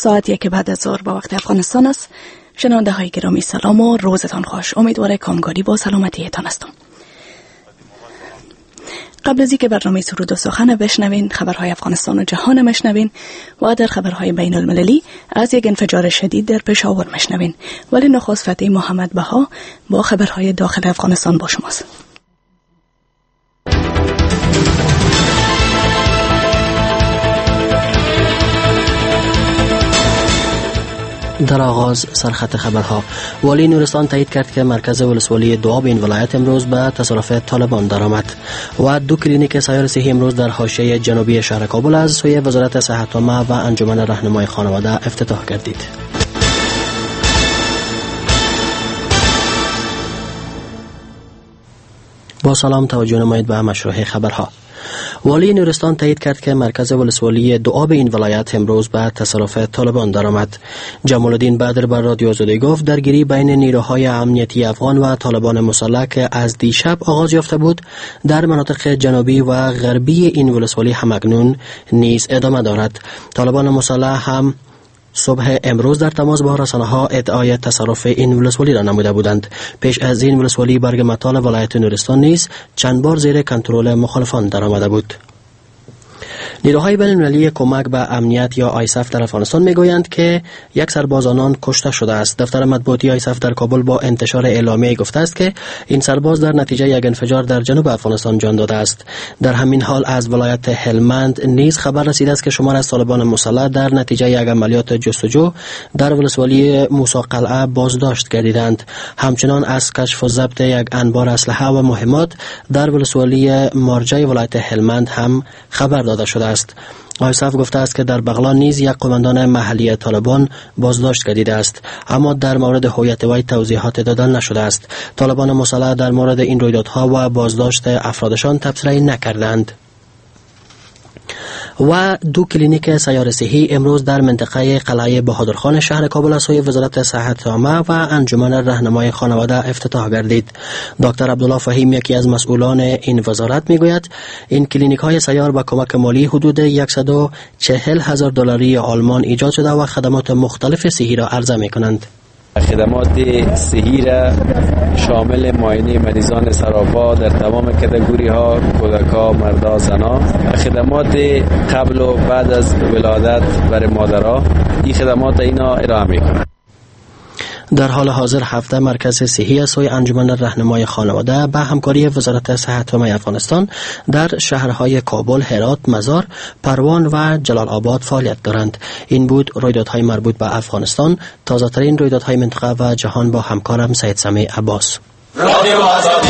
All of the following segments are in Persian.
ساعت 1 بعد از ظهر با وقت افغانستان است. شنونده های گرامی سلام و روزتان خوش. امیدوارم کامگاری با سلامتیتان هستم. قبل از اینکه برنامه سرود و سخن بشنوین، خبرهای افغانستان و جهان مشنوین و در خبرهای بین المللی از یک انفجار شدید در پشاور مشنوین. ولی نخست فتح محمد بها با خبرهای داخل افغانستان با شماست. در آغاز سرخط خبرها. والی نورستان تایید کرد که مرکز ولسوالی دواب این ولایت امروز به تصرف طالبان درآمد و 2 کلینیک سیار صحی امروز در حاشیه جنوبی شهر کابل از سوی وزارت صحت عامه و انجمن راهنمای خانواده افتتاح گردید. با سلام توجه نمایید به مشروع خبرها. والی نورستان تایید کرد که مرکز ولسوالی دواب این ولایت امروز به تصرف طالبان درآمد. جمال الدین بدر بر رادیو آزادی گفت درگیری بین نیروهای امنیتی افغان و طالبان مسلح که از دیشب آغاز یافته بود در مناطق جنوبی و غربی این ولسوالی همکنون نیز ادامه دارد. طالبان مسلح هم صبح امروز در تماس با رسانه‌ها ادعای تصرف این ولسوالی را نموده بودند. پیش از این ولسوالی برگ مطال ولایت نورستان نیز چند بار زیر کنترل مخالفان درآمده بود. نیروهای بین‌المللی کمک به امنیت یا آیسف در افغانستان میگویند که یک سرباز آنان کشته شده است. دفتر مطبوعاتی آیسف در کابل با انتشار اعلامیه گفته است که این سرباز در نتیجه یک انفجار در جنوب افغانستان جان داده است. در همین حال از ولایت هلمند نیز خبر رسیده است که شمار از طالبان مسلح در نتیجه یک عملیات جستجو در ولسوالی موسی قلعه بازداشت گردیدند. همچنان از کشف و ضبط یک انبار اسلحه و مهمات در ولسوالی مارجه ولایت هلمند هم خبر داده شده است. آیسف گفته است که در بغلان نیز یک قماندان محلی طالبان بازداشت گردیده است، اما در مورد هویت وی توضیحات داده نشده است. طالبان مسلح در مورد این رویدادها و بازداشت افرادشان تبصره نکردند. و 2 کلینیک سیار صحی امروز در منطقه قلعه بهادرخان شهر کابل از سوی وزارت صحت عامه و انجمن راهنمای خانواده افتتاح گردید. دکتر عبدالله فهیم یکی از مسئولان این وزارت میگوید این کلینیک های سیار با کمک مالی حدود 140,000 دلاری آلمان ایجاد شده و خدمات مختلف صحی را عرضه میکنند. خدمات صحی را شامل معاینه مریضان سراپا در تمام کاتگوری ها، کودکان، مردا، زنا، خدمات قبل و بعد از ولادت برای مادرها، این خدمات اینا ارائه میکنند. در حال حاضر 17 مرکز صحی از سوی انجمن راهنمای خانواده به همکاری وزارت صحت عامه افغانستان در شهرهای کابل، هرات، مزار، پروان و جلال آباد فعالیت دارند. این بود رویدادهای مربوط به افغانستان، تازه ترین رویدادهای منطقه و جهان با همکارم سید سمیع عباس. رادیو آزادی.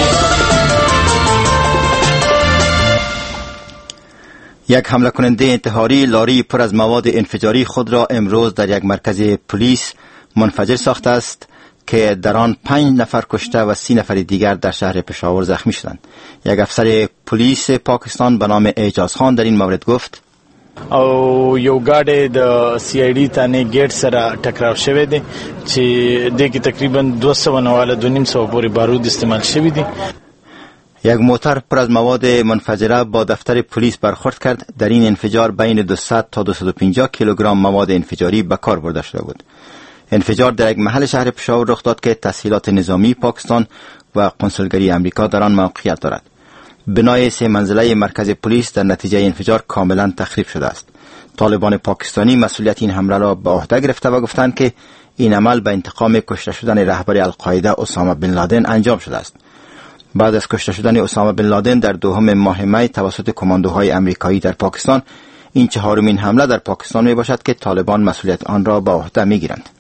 یک حمله کننده انتحاری لاری پر از مواد انفجاری خود را امروز در یک مرکز پلیس منفجر ساخته است که در آن 5 نفر کشته و 30 نفر دیگر در شهر پشاور زخمی شدند. یک افسر پلیس پاکستان به نام اعجاز خان در این مورد گفت او یو گاډي د سی آی ډی تانه ګیټ سره ټکراو شوی دی چې دغه تقریبا 200 پورې بارود استعمال شوی دی. یک موتر پر از مواد منفجره با دفتر پلیس برخورد کرد. در این انفجار بین 200 تا 250 کیلوگرم مواد انفجاری به کار برده شده بود. انفجار در یک محل شهر پشاور رخ داد که تسهیلات نظامی پاکستان و قنسولگری امریکا در آن موقعیت دارد. بنای 3 منزله مرکز پلیس در نتیجه انفجار کاملا تخریب شده است. طالبان پاکستانی مسئولیت این حمله را به عهده گرفته و گفتند که این عمل به انتقام کشته شدن رهبر القاعده اسامه بن لادن انجام شده است. بعد از کشته شدن اسامه بن لادن در 2 ماه می توسط کماندوهای امریکایی در پاکستان، این 4مین حمله در پاکستان می باشد که طالبان مسئولیت آن را به عهده می گیرند.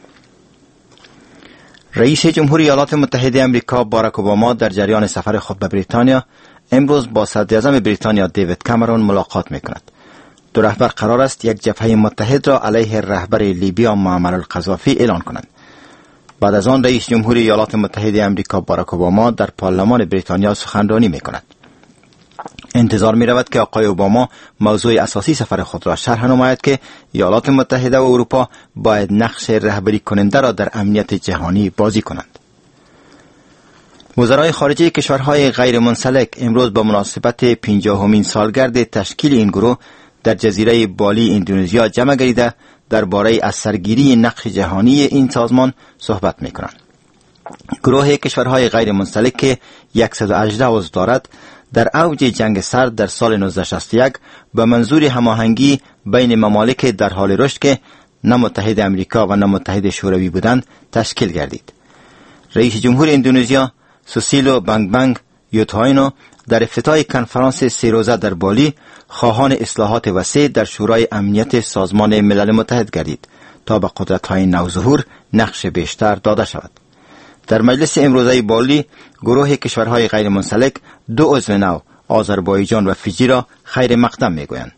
رئیس جمهوری ایالات متحده آمریکا باراک اوباما در جریان سفر خود به بریتانیا امروز با صدراعظم بریتانیا دیوید کامرون ملاقات می‌کند. 2 رهبر قرار است یک جبهه متحد را علیه رهبر لیبیا معمر القذافی اعلان کنند. بعد از آن رئیس جمهوری ایالات متحده آمریکا باراک اوباما در پارلمان بریتانیا سخنرانی می‌کند. انتظار می‌رود که آقای اوباما موضوع اساسی سفر خود را شرح نماید که ایالات متحده و اروپا باید نقش رهبری کننده را در امنیت جهانی بازی کنند. وزرای خارجه کشورهای غیر منسلک امروز با مناسبت 50مین سالگرد تشکیل این گروه در جزیره بالی اندونزیا جمع گردیده درباره از سرگیری نقش جهانی این سازمان صحبت می‌کنند. گروه کشورهای غیر منسلک که 118 عضو دارد در اوج جنگ سرد در سال 1961 به منظور هماهنگی بین ممالک در حال رشد که نه متحد امریکا و نه متحد شوروی بودند تشکیل گردید. رئیس جمهور اندونزیا سوسیلو بانگ یوتهاینو در افتتاح کنفرانس 3 روزه در بالی خواهان اصلاحات وسیع در شورای امنیت سازمان ملل متحد گردید تا به قدرت‌های نوظهور نقش بیشتر داده شود. در مجلس امروزه بالی گروه کشورهای غیر منسلک 2 عضو نو آذربایجان و فیجی را خیر مقدم میگویند.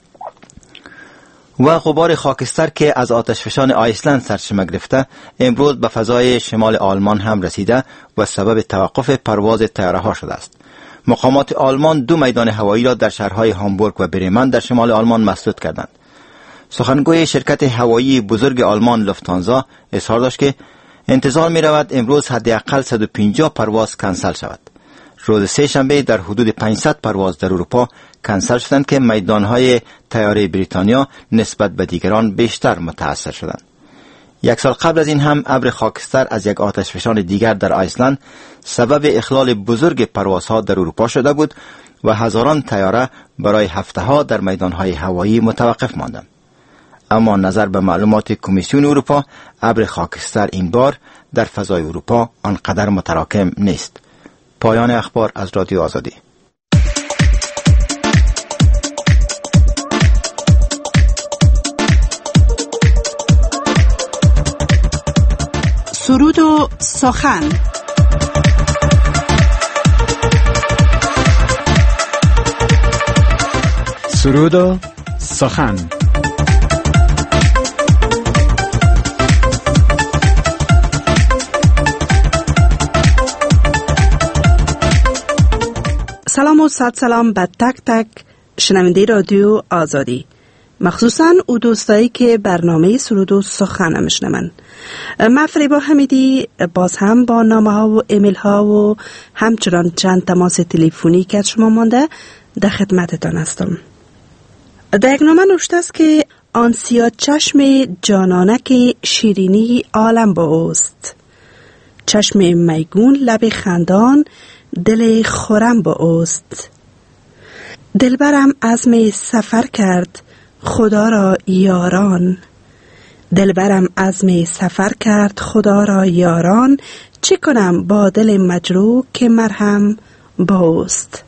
و غبار خاکستر که از آتشفشان آیسلند سرچشمه گرفته امروز به فضای شمال آلمان هم رسیده و سبب توقف پرواز طیاره ها شده است. مقامات آلمان 2 میدان هوایی را در شهرهای هامبورگ و برمن در شمال آلمان مسدود کردند. سخنگوی شرکت هوایی بزرگ آلمان لوفتانزا اظهار داشت که انتظار می رود امروز حداقل 150 پرواز کنسل شود. روز سه شنبه در حدود 500 پرواز در اروپا کنسل شدند که میدانهای طیاره بریتانیا نسبت به دیگران بیشتر متاثر شدند. 1 سال قبل از این هم ابر خاکستر از یک آتشفشان دیگر در آیسلند سبب اخلال بزرگ پروازها در اروپا شده بود و هزاران طیاره برای هفته‌ها در میدانهای هوایی متوقف ماندند. اما نظر به معلومات کمیسیون اروپا ابر خاکستر این بار در فضای اروپا آنقدر متراکم نیست. پایان اخبار از رادیو آزادی. سرود و سخن. سرود و سخن. سلام و صد سلام به تک تک شنونده رادیو آزادی، مخصوصا او دوستایی که برنامه سرود و سخن میشنون. من فریبا حمیدی باز هم با نامه ها و ایمیل ها و همچنان چند تماس تلفنی که از شما مانده در خدمتتان هستم. در یک نامه نوشته است که آن سیاه چشم جانانک شیرینی عالم با اوست، چشم میگون لب خندان دل خورم با اوست. دلبرم عزم سفر کرد خدا را یاران، دلبرم عزم سفر کرد خدا را یاران، چه کنم با دل مجروح که مرهم با اوست.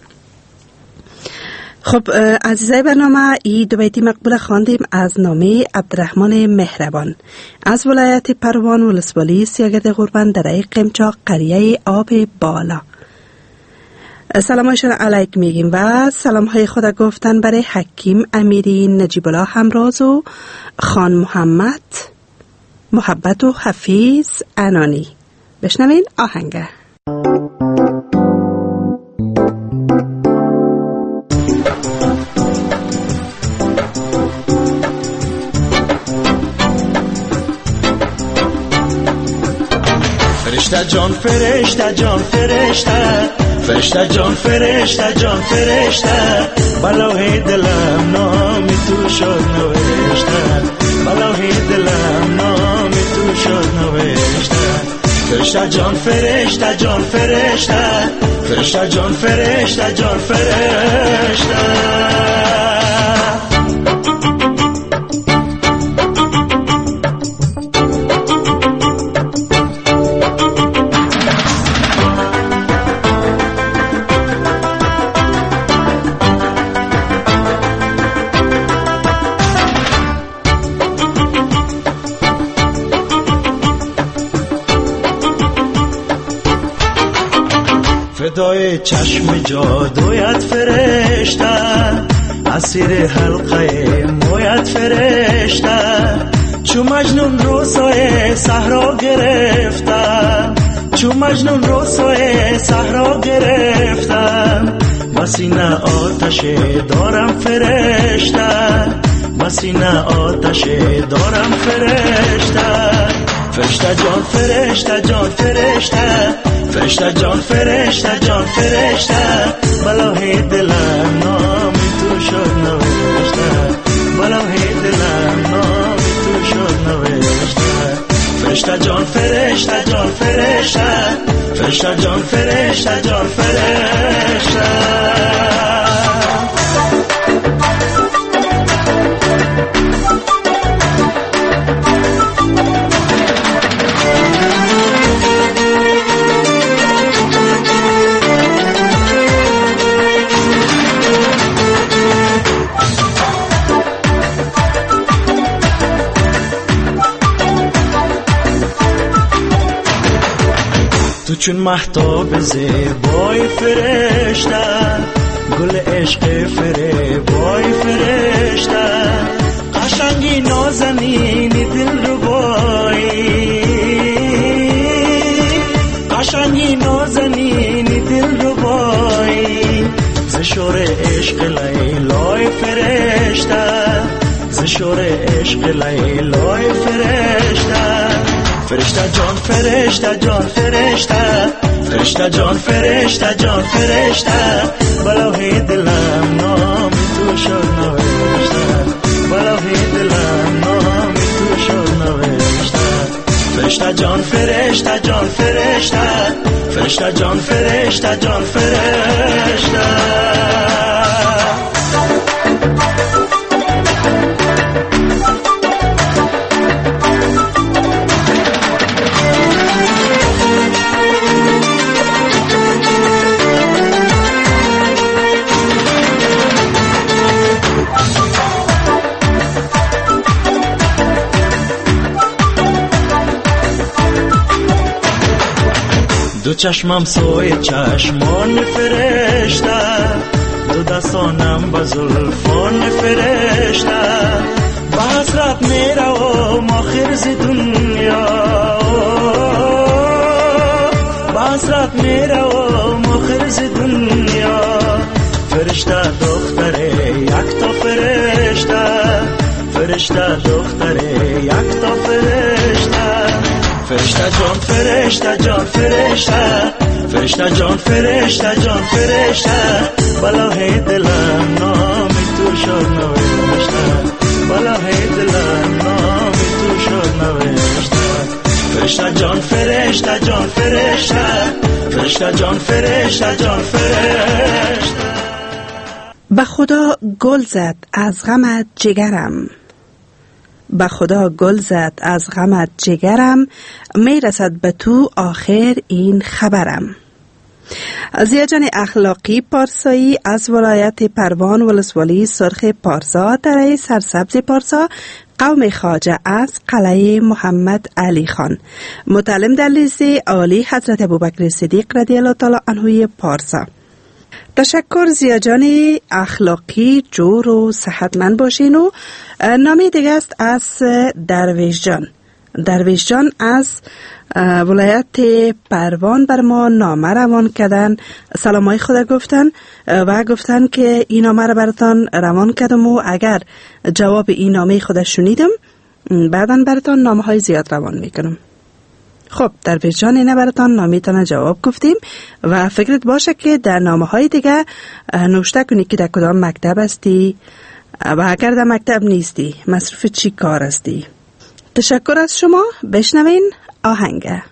خب عزیزای برنامه، ای 2 بیتی مقبول خواندیم از نامه عبدالرحمن مهربان از ولایت پروان ولسوالی سیاگرد غربن در قمچاق قریه آب بالا. سلامشون علیک میگیم و سلام های خدا گفتن برای حکیم امیری نجیب الله همراز و خان محمد محبت و حفیظ انانی. بشنوین آهنگه. فرشته جان فرشته جان فرشته، فرشته جان فرشته جان فرشته، بلای دلم نام تو شد نوشته، بلای دلم نام تو شد نوشته. فرشته جان فرشته جان فرشته، فرشته جان فرشته جان فرشته. فدای چشم جادویت فرشته، اسیر حلقه مویت فرشته، چو مجنون روسای صحرا گرفتم، چو مجنون روسای صحرا گرفتم، بسینه آتش دارم فرشته، بسینه آتش دارم فرشته. فرشته جان فرشته جان فرشته، فرشته جان فرشته جان فرشته، بلای دلم نام تو شد نوشته، بلای دلم نام فرشته جان فرشته جان فرشته فرشته جان فرشته جان فرشته تو چون مهتاب زیبای فرشته گل عشق فریبای فرشته قشنگی نازنینی دل ربایی قشنگی نازنینی دل ربایی زشور عشق لیلای فرشته زشور عشق لیلای فرشته فرشته جان فرشته جان فرشته فرشته جان فرشته جان فرشته بلوی دلم نام تو شد نوشته بلوی دلم نام تو شد نوشته فرشته جان فرشته جان فرشته فرشته جان فرشته جان فرشته دو چشمم سوی چشمان فرشته دو دستانم با زلفان فرشته با حسرت میروم آخر ز دنیا با حسرت میروم آخر ز دنیا فرشته دختر یک تا فرشته فرشته دختر یک تا فرشته فرشته جان فرشته جان فرشته فرشته جان فرشته جان فرشته بلای دلم نام تو شد نوشته بلای دلم نام تو شد نوشته فرشته جان فرشته جان فرشته فرشته جان فرشته جان فرشته به خدا گل زد از غمت جگرم به خدا گل زد از غمت جگرم میرسد به تو آخر این خبرم. زیاجان اخلاقی پارسایی از ولایت پروان ولسوالی سرخ پارسا دره سرسبز پارسا قوم خواجه از قلعه محمد علی خان متعلم در لیسه عالی حضرت ابوبکر صدیق رضی الله تعالی عنه پارسا. تشکر زیاجان اخلاقی جور و صحتمند باشین. و نامی دیگه است از درویش جان. درویش جان از ولایت پروان بر ما نامه روان کردن، سلامای خدا گفتن و گفتن که این نامه را براتان روان کردم و اگر جواب این نامه خدا شنیدم بعدا براتان نامه های زیاد روان میکنم. خب درویش جان اینه براتان نامیتان جواب گفتیم و فکرت باشه که در نامه های دیگه نوشته کنی که در کدام مکتب هستی و اگر در مکتب نیستی مصروف چی کار هستی. تشکر از شما. بشنوین آهنگه.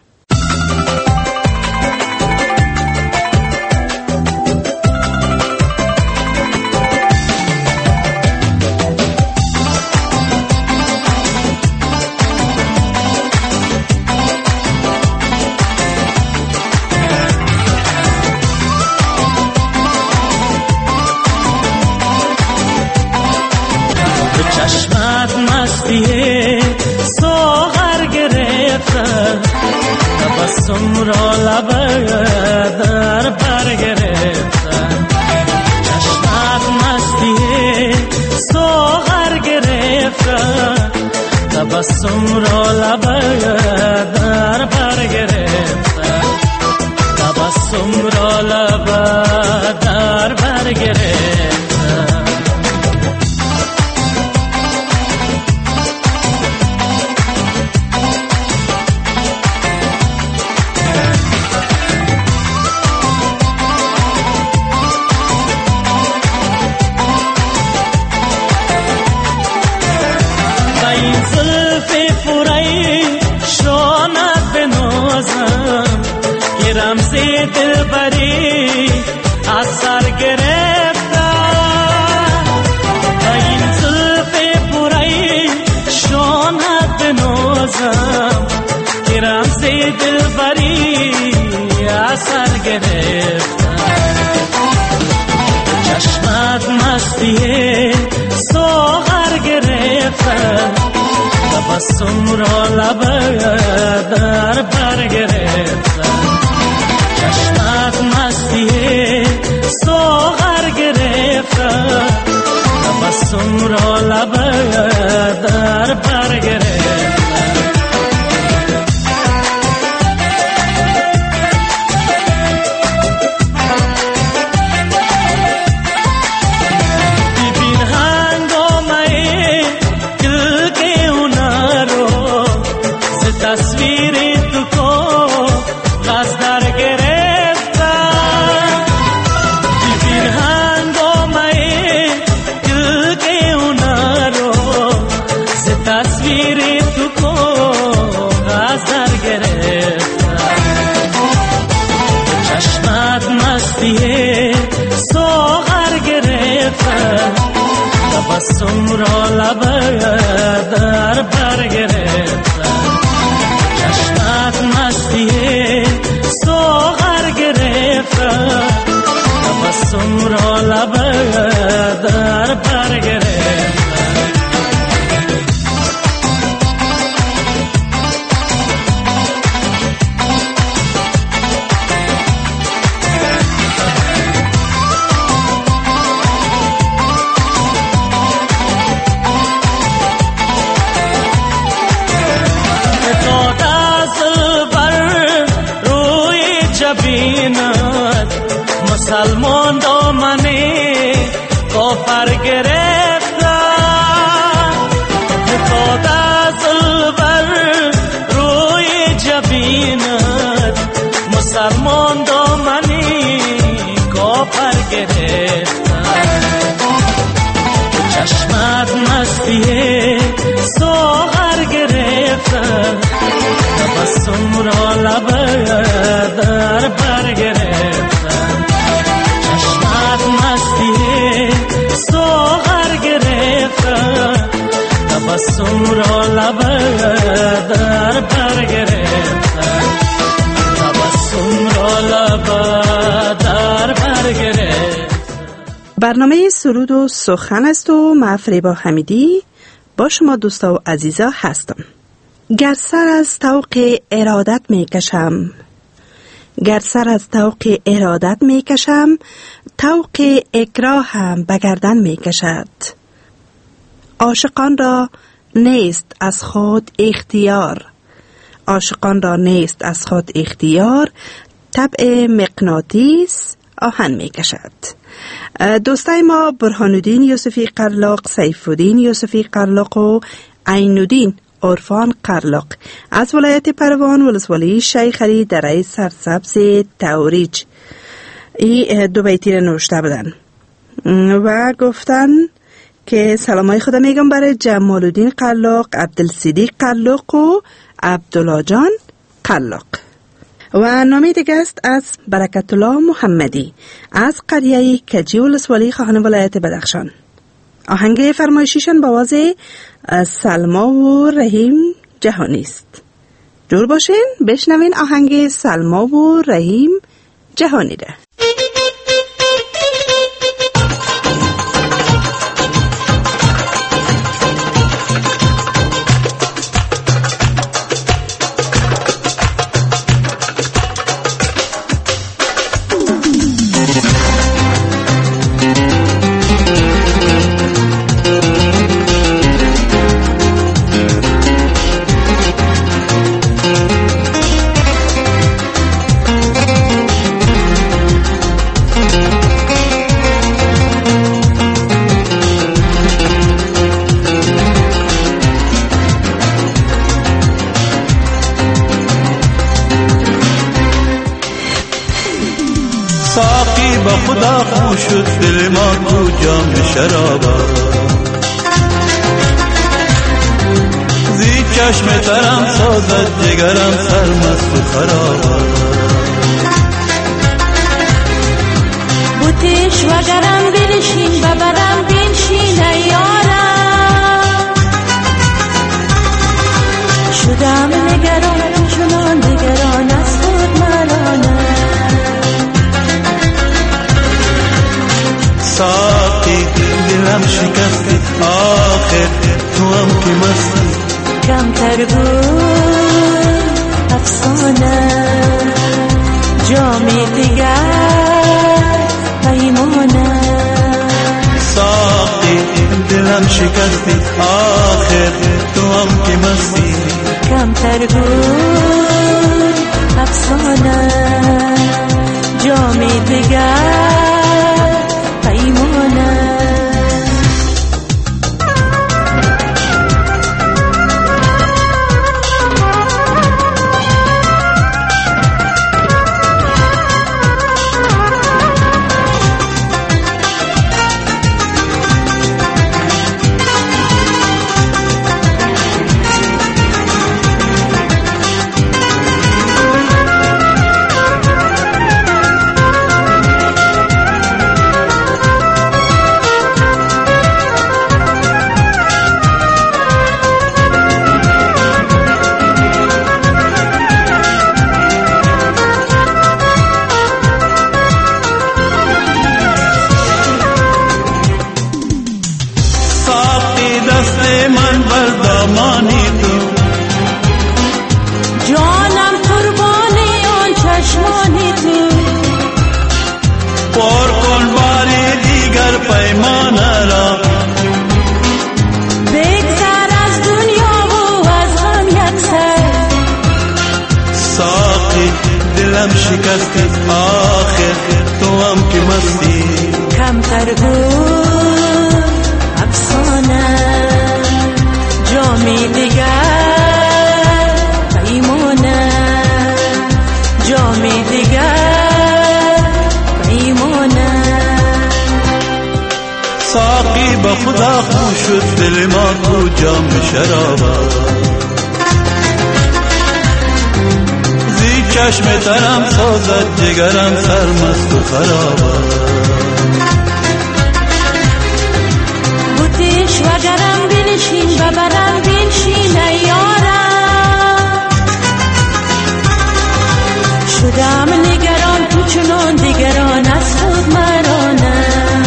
چشمت مستی ساغر گرفته تبسم را لبه در بر گرفته چشمت مستی ساغر گرفته تبسم را لبه در بر گرفته تبسم را لبه در بر گرفته گرفتم که رمز دلبری اثر گرفتم. چشمت مستی ساغر گرفتم، تبسم را لب در بر گرفتم. چشمت مستی ساغر گرفتم، تبسم را لب در بر گرفتم. تصویر تو کو غز در گرفتم، ببین هنگامه دل که اونا رو ز تصویر تو کو غز در گرفتم. چشمت مستی ساغر گرفتم، تبسم را لب در بر گرفتم. چشمت مستی ساغر گرفتم، تبسم را لب در بر گرفتم. مسلمان دامنه کافر گرفتن، فتاد از البر روی جبینت. مسلمان دامنه کافر گرفتن. چشمت مستی ساغر گرفتن، تبسم را لب در بر گرفتن. چشمت مستی ساغر گرفتن، تبسم را لب در بر گرفتن. تبسم را لب در بر گرفتن. برنامه سرود و سخن است و معفریبا حمیدی با شما دوستا و عزیزا هستم. گر سر از طوق ارادت می کشم، گر سر از طوق ارادت می کشم، طوق اکراه هم بگردن می کشد. عاشقان را نیست از خود اختیار، عاشقان را نیست از خود اختیار، طبع مغناطیس آهن می کشد. دوستای ما برهان الدین یوسفی قرلاق، سیف الدین یوسفی قرلاق و عین الدین عرفان قرلاق از ولایت پروان ولسوالی شیخ علی دره سرسبز توریج این دو بیتی را نوشته بودن و گفتن که سلامای خدا میگم برای جمال الدین قرلاق، عبدالصدیق قرلاق و عبدالله جان قرلاق. و نامی دیگه است از برکت الله محمدی از قریه کجی ولسوالی خواهان ولایت بدخشان. آهنگ فرمایشیشان با آواز سلما و رحیم جهانی است. جور باشین بشنوین آهنگ سلما و رحیم جهانی ده. خدا خو شد دل ما کو جام شرابا، زی چشم ترم سازد جگرم سرمست و خرابا. بوتش وگرم بنشین ببرم بنشین ایارم، شد شدم نگران چنان نگران از خود مرانم. ساقی دلم شکستی آخر تو هم که مستی کمتر بود افسانه جامی دیگر پیمانه. ساقی دلم شکستی آخر تو هم که مستی کمتر بود افسانه جامی دیگر پیمانه. دلم شکستی آخر تو هم که مستی کمتر بود افسانه جامی دیگر پیمانه جامی دیگر پیمانه. ساقی با خدا خون شد دل ما تو جام شرابه چشم ترم سازد جگرم سرمست و خرابه بودیش وگرم بنشین ببرم بنشین ایارم شدم نگران تو چنان دیگران از خود مرانم.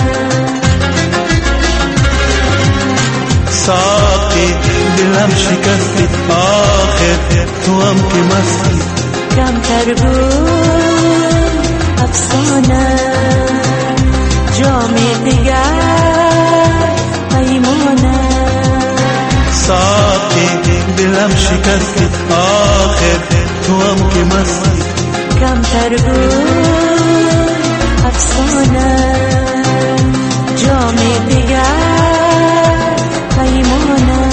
ساقی دلم شکستی آخر تو هم که مستی کمتر بود افسانه جامی دیگر پیمانه. ساقی دلم شکستی آخر تو هم که مستی کمتر بود افسانه جامی دیگر پیمانه.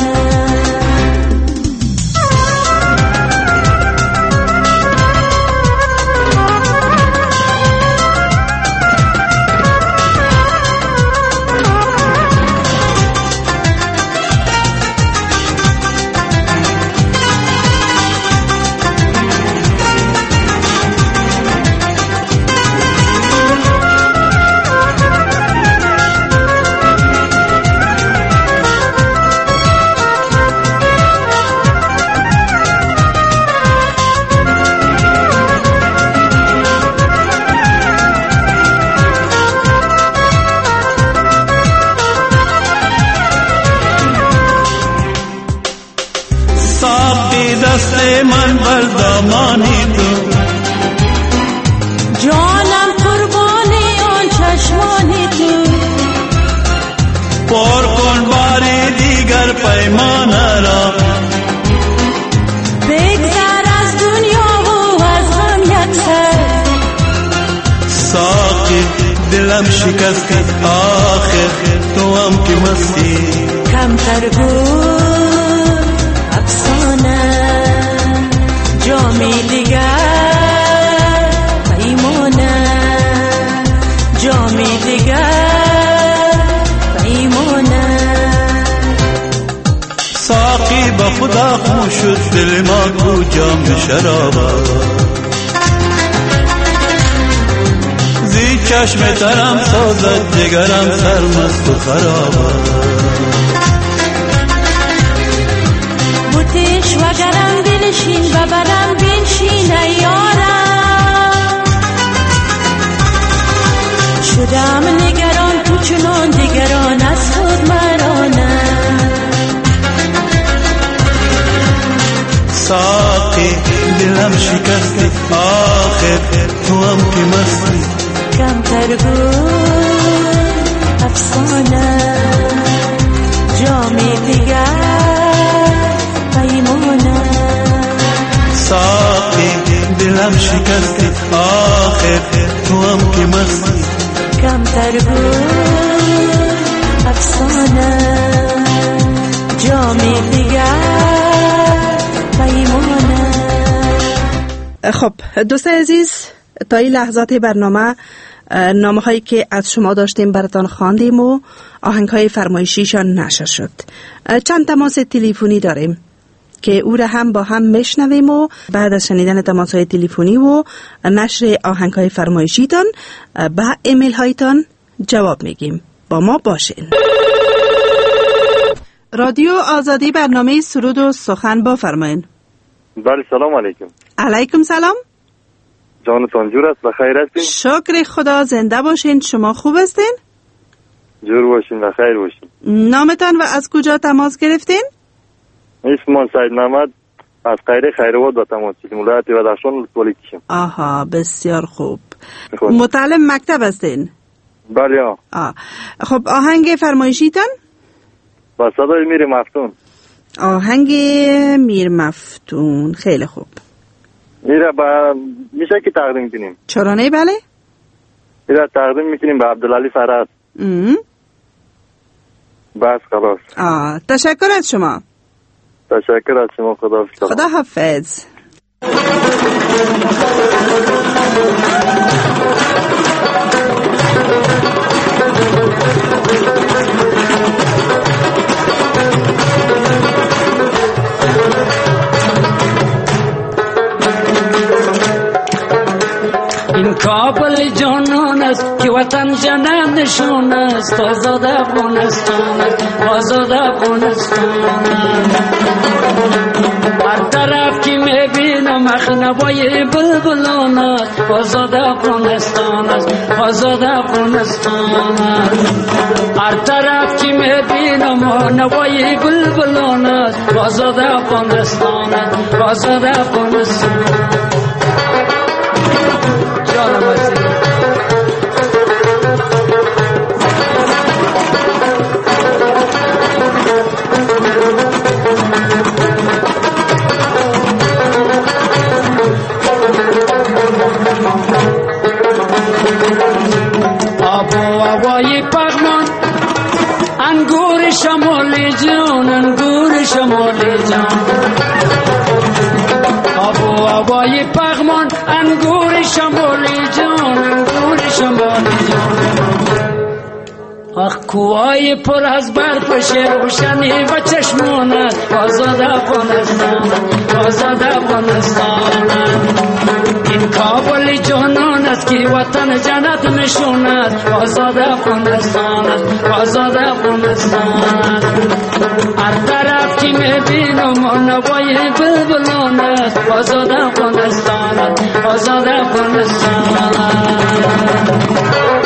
دست من بر دامانی تو جانم قربانی آن چشمانی تو پر کن باری دیگر پیمانه را بگذر از دنیا و از غم یک سر. ساقی دلم شکستی آخر تو هم که مستی کمتر بود افسانه جامی دیگر پیمانه جامی دیگر پیمانه. ساقی با خدا خون شد دل ما تو جام شرابه زی چشم ترم سازد جگرم سرمست و خرابه بودیش وگرم ساقی دلم شکستی آخر تو هم که مستی کمتر بود افسانه جامی دیگر پیمانه ساقی دلم شکستی آخر تو هم که مستی کمتر بود افسانه جامی دیگر پیمانه. خب دوست عزیز، تا این لحظات برنامه نامه هایی که از شما داشتیم براتان خواندیم و آهنگ های فرمایشیشان نشر شد. چند تماس تلفنی داریم که او را هم با هم میشنویم و بعد از شنیدن تماس های تلفنی و نشر آهنگ های فرمایشیتان به ایمیل هایتان جواب میگیم. با ما باشین. رادیو آزادی، برنامه سرود و سخن بفرمایید. بله سلام علیکم. علیکم سلام. جانتان جور است؟ بخیر هستین؟ شکر خدا، زنده باشین. شما خوب هستین؟ جور باشین، بخیر باشین. نامتان و از کجا تماس گرفتین؟ اسم سید محمد از قیره خیرواد با تماس گرفتیم، ولایت بدخشان ولسوالی کشم. آها، بسیار خوب. متعلم مکتب هستین؟ بله. خب آهنگ فرمایشیتان؟ با صدای میر مفتون. آهنگ میر مفتون، خیلی خوب. میره میشه که تقدیم کنیم؟ چرا نه؟ بله میره تقدیم میکنیم به عبدالعلی فرات. بس خلاص. تشکر از شما. تشکر از شما. خدا حافظ. این کابل جانان است که وطن جنم نشون است، آزاد افغانستان است، آزاد افغانستان است. هر طرف که میبینم اخنوای بلبلان است، آزاد افغانستان است، آزاد افغانستان است. هر طرف که میبینم اخنوای بلبلان است، آزاد افغانستان است، آزاد افغانستان است. آب و هوای پغمان، انگور شمالی جان، انگور شمالی جان. آب و هوای پغمان، انگور شمالی جان، انگور شمالی جان. آخ کوهای پر از برف روشنی و چشمانت، آزاد افغانستان، آزاد افغانستان. این کابل جانان است که وطن جنت نشوند، آزاد افغانستان، آزاد افغانستان. هر طرف که میبینم نوای بلبلان است، آزاد افغانستان، آزاد افغانستان.